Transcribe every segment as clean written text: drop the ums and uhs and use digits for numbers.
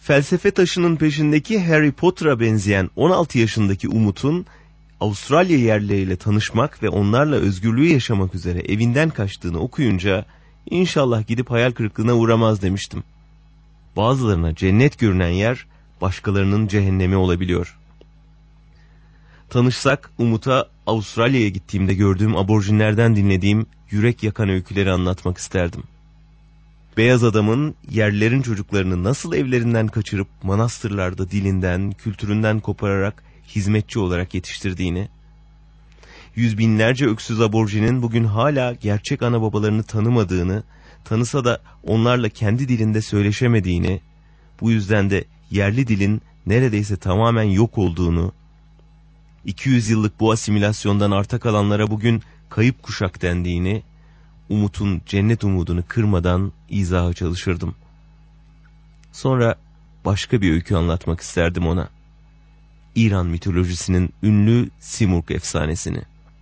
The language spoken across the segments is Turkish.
Felsefe taşının peşindeki Harry Potter'a benzeyen 16 yaşındaki Umut'un Avustralya yerlileriyle tanışmak ve onlarla özgürlüğü yaşamak üzere evinden kaçtığını okuyunca inşallah gidip hayal kırıklığına uğramaz demiştim. Bazılarına cennet görünen yer başkalarının cehennemi olabiliyor. Tanışsak Umut'a Avustralya'ya gittiğimde gördüğüm aborjinlerden dinlediğim yürek yakan öyküleri anlatmak isterdim. Beyaz adamın yerlilerin çocuklarını nasıl evlerinden kaçırıp manastırlarda dilinden, kültüründen kopararak hizmetçi olarak yetiştirdiğini, yüz binlerce öksüz aborjinin bugün hala gerçek ana babalarını tanımadığını, tanısa da onlarla kendi dilinde söyleşemediğini, bu yüzden de yerli dilin neredeyse tamamen yok olduğunu, 200 yıllık bu asimilasyondan arta kalanlara bugün kayıp kuşak dendiğini, Umut'un cennet umudunu kırmadan izaha çalışırdım. Sonra başka bir öykü anlatmak isterdim ona. İran mitolojisinin ünlü Simurg efsanesini.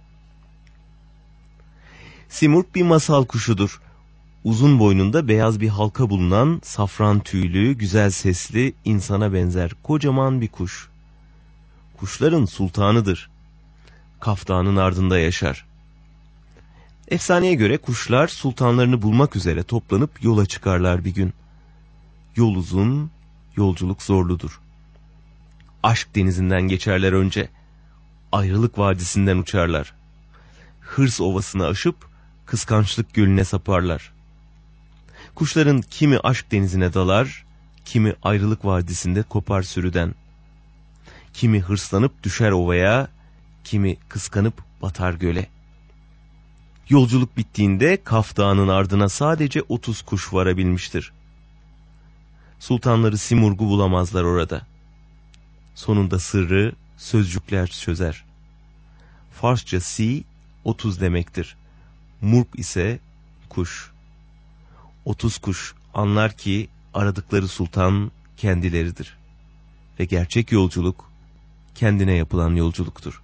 Simurg bir masal kuşudur. Uzun boynunda beyaz bir halka bulunan, safran tüylü, güzel sesli, insana benzer kocaman bir kuş. Kuşların sultanıdır. Kaf Dağı'nın ardında yaşar. Efsaneye göre kuşlar sultanlarını bulmak üzere toplanıp yola çıkarlar bir gün. Yol uzun, yolculuk zorludur. Aşk denizinden geçerler önce. Ayrılık vadisinden uçarlar. Hırs ovasını aşıp kıskançlık gölüne saparlar. Kuşların kimi aşk denizine dalar, kimi ayrılık vadisinde kopar sürüden. Kimi hırslanıp düşer ovaya, kimi kıskanıp batar göle. Yolculuk bittiğinde Kaf Dağı'nın ardına sadece 30 kuş varabilmiştir. Sultanları Simurg'u bulamazlar orada. Sonunda sırrı sözcükler çözer. Farsça si 30 demektir. Murg ise kuş. 30 kuş anlar ki aradıkları sultan kendileridir. Ve gerçek yolculuk kendine yapılan yolculuktur.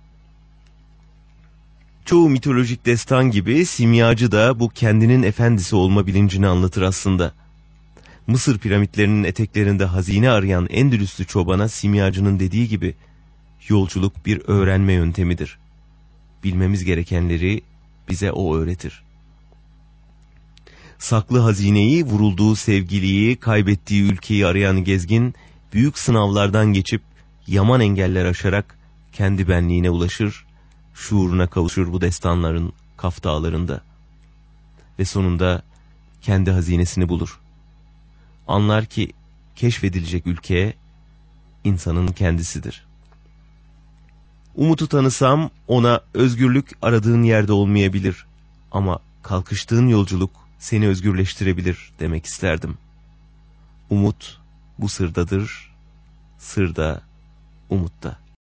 Çoğu mitolojik destan gibi simyacı da bu kendinin efendisi olma bilincini anlatır aslında. Mısır piramitlerinin eteklerinde hazine arayan Endülüslü çobana simyacının dediği gibi yolculuk bir öğrenme yöntemidir. Bilmemiz gerekenleri bize o öğretir. Saklı hazineyi, vurulduğu sevgiliyi, kaybettiği ülkeyi arayan gezgin büyük sınavlardan geçip yaman engeller aşarak kendi benliğine ulaşır, şuuruna kavuşur bu destanların Kaf Dağlarında. Ve sonunda kendi hazinesini bulur. Anlar ki keşfedilecek ülke insanın kendisidir. Umut'u tanısam ona özgürlük aradığın yerde olmayabilir ama kalkıştığın yolculuk seni özgürleştirebilir demek isterdim. Umut bu sırdadır, sır da umutta.